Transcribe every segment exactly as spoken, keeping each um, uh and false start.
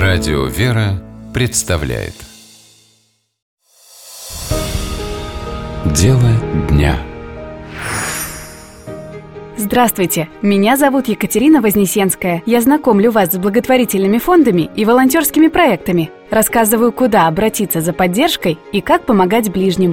Радио «Вера» представляет Дело дня. Здравствуйте, меня зовут Екатерина Вознесенская. Я знакомлю вас с благотворительными фондами и волонтерскими проектами. Рассказываю, куда обратиться за поддержкой и как помогать ближним.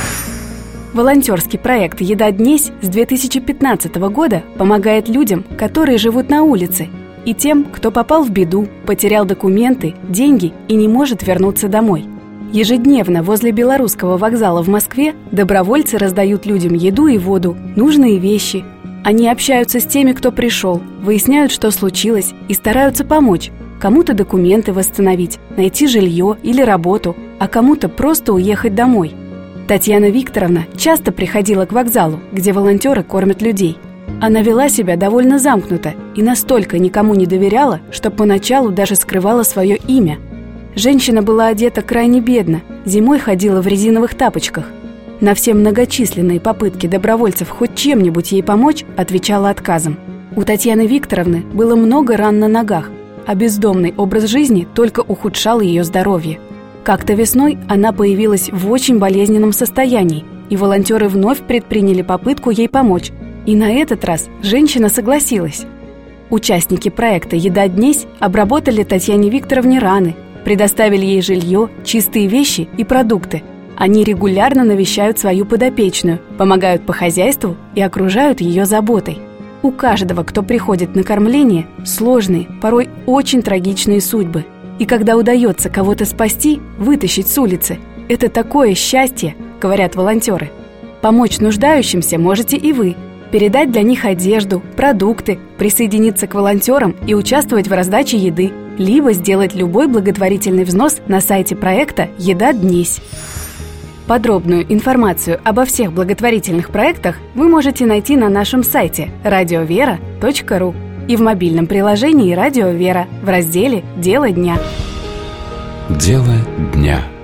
Волонтерский проект «Еда Днесь» с две тысячи пятнадцатого года помогает людям, которые живут на улице, и тем, кто попал в беду, потерял документы, деньги и не может вернуться домой. Ежедневно возле Белорусского вокзала в Москве добровольцы раздают людям еду и воду, нужные вещи. Они общаются с теми, кто пришел, выясняют, что случилось, и стараются помочь. Кому-то документы восстановить, найти жилье или работу, а кому-то просто уехать домой. Татьяна Викторовна часто приходила к вокзалу, где волонтеры кормят людей. Она вела себя довольно замкнуто и настолько никому не доверяла, что поначалу даже скрывала свое имя. Женщина была одета крайне бедно, зимой ходила в резиновых тапочках. На все многочисленные попытки добровольцев хоть чем-нибудь ей помочь отвечала отказом. У Татьяны Викторовны было много ран на ногах, а бездомный образ жизни только ухудшал ее здоровье. Как-то весной она появилась в очень болезненном состоянии, и волонтеры вновь предприняли попытку ей помочь. И на этот раз женщина согласилась. Участники проекта «Еда Днесь» обработали Татьяне Викторовне раны, предоставили ей жилье, чистые вещи и продукты. Они регулярно навещают свою подопечную, помогают по хозяйству и окружают ее заботой. У каждого, кто приходит на кормление, сложные, порой очень трагичные судьбы. И когда удается кого-то спасти, вытащить с улицы, это такое счастье, говорят волонтеры. Помочь нуждающимся можете и вы. Передать для них одежду, продукты, присоединиться к волонтерам и участвовать в раздаче еды, либо сделать любой благотворительный взнос на сайте проекта «Еда Днесь». Подробную информацию обо всех благотворительных проектах вы можете найти на нашем сайте радио вера точка ру и в мобильном приложении «Радио Вера» в разделе «Дело дня». Дело дня.